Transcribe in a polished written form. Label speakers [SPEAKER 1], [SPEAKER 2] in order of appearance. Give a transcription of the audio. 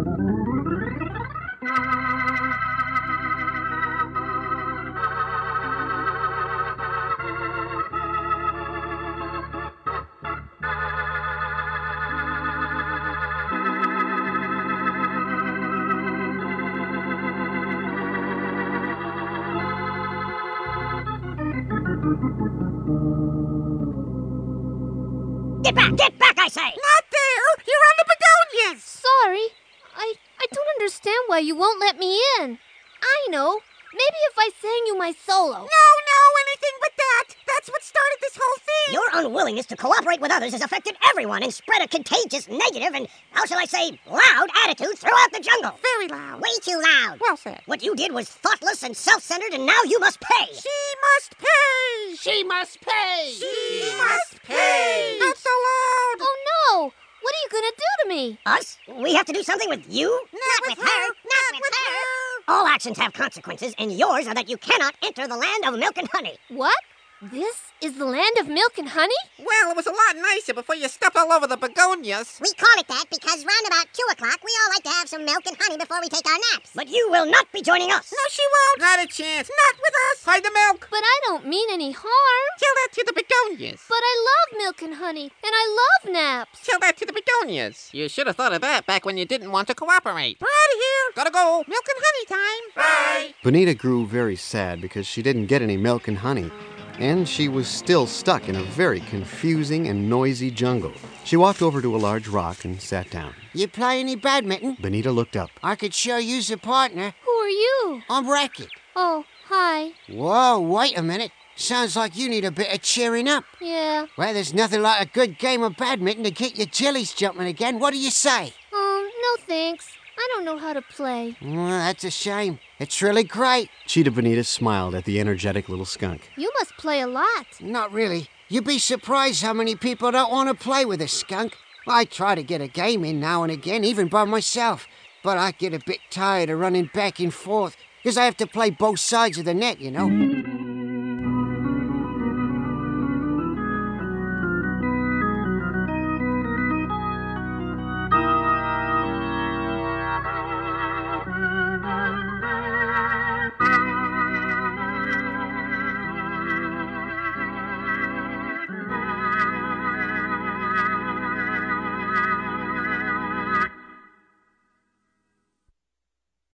[SPEAKER 1] Get back, I say!
[SPEAKER 2] Not there! You're on the begonias!
[SPEAKER 3] Sorry. I don't understand why you won't let me in. I know. Maybe if I sang you my solo.
[SPEAKER 2] No, anything but that! That's what started this whole thing!
[SPEAKER 1] Your unwillingness to cooperate with others has affected everyone and spread a contagious, negative, and, how shall I say, loud attitude throughout the jungle.
[SPEAKER 2] Very loud.
[SPEAKER 1] Way too loud.
[SPEAKER 2] Well said.
[SPEAKER 1] What you did was thoughtless and self-centered, and now you must pay.
[SPEAKER 2] She must pay!
[SPEAKER 4] She must pay!
[SPEAKER 2] She must pay! Not so loud!
[SPEAKER 3] Oh no! What are you gonna do to me?
[SPEAKER 1] Us? We have to do something with you?
[SPEAKER 2] Not with her! Not with her!
[SPEAKER 1] All actions have consequences, and yours are that you cannot enter the land of milk and honey.
[SPEAKER 3] What? This is the land of milk and honey?
[SPEAKER 2] Well, it was a lot nicer before you stepped all over the begonias.
[SPEAKER 5] We call it that because round about 2 o'clock, we all like to have some milk and honey before we take our naps.
[SPEAKER 1] But you will not be joining us.
[SPEAKER 2] No, she won't. Not a chance. Not with us. Hide the milk.
[SPEAKER 3] But I don't mean any harm.
[SPEAKER 2] Tell that to the begonias.
[SPEAKER 3] But I love milk and honey, and I love naps.
[SPEAKER 2] Tell that to the begonias.
[SPEAKER 4] You should have thought of that back when you didn't want to cooperate.
[SPEAKER 2] We're out of here. Gotta go. Milk and honey time. Bye.
[SPEAKER 6] Bonita grew very sad because she didn't get any milk and honey, and she was still stuck in a very confusing and noisy jungle. She walked over to a large rock and sat down.
[SPEAKER 7] You play any badminton?
[SPEAKER 6] Bonita looked up.
[SPEAKER 7] I could sure use a partner.
[SPEAKER 3] Who are you?
[SPEAKER 7] I'm Racket.
[SPEAKER 3] Oh, hi.
[SPEAKER 7] Whoa, wait a minute. Sounds like you need a bit of cheering up.
[SPEAKER 3] Yeah.
[SPEAKER 7] Well, there's nothing like a good game of badminton to get your jellies jumping again. What do you say?
[SPEAKER 3] No thanks. I don't know how to play.
[SPEAKER 7] Well, that's a shame. It's really great.
[SPEAKER 6] Cheetah Bonita smiled at the energetic little skunk.
[SPEAKER 3] You must play a lot.
[SPEAKER 7] Not really. You'd be surprised how many people don't want to play with a skunk. I try to get a game in now and again, even by myself. But I get a bit tired of running back and forth, because I have to play both sides of the net, you know.